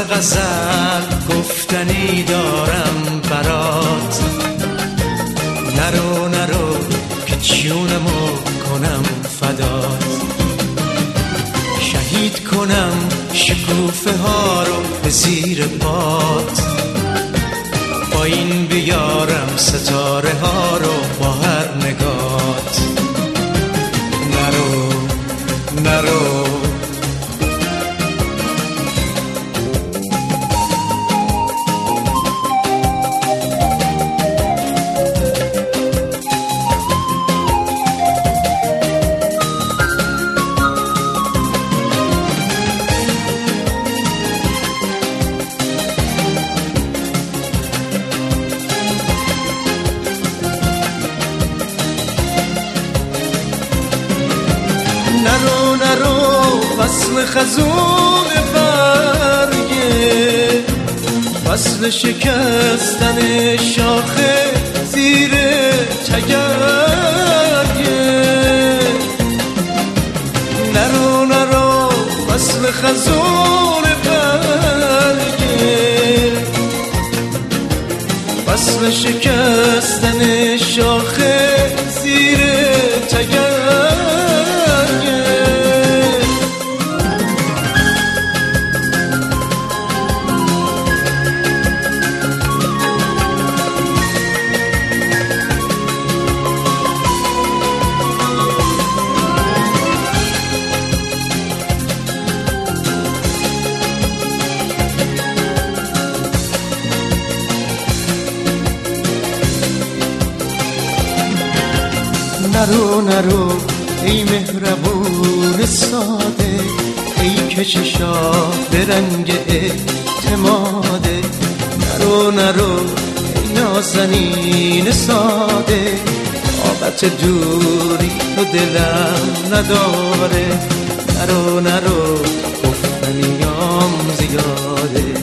غزل گفتنی دارم برات، نرو نرو که جونمو کنم فدات، شهید کنم شکوفه ها رو به زیر پات، پایین بیارم ستاره ها رو با هر نگات. نرو نرو نرو نرو فصل خزون برگه، فصل شکستن شاخه زیر تگرگه. نرو نرو فصل خزون برگه، فصل شکستن شاخه زیر تگرگه. نرو نرو ای مهربون ساده، ای که چشات به رنگ اعتماده. نرو نرو ای نازنین ساده، طاقت دوری تو دلم نداره. نرو نرو گفتنیام زیاده.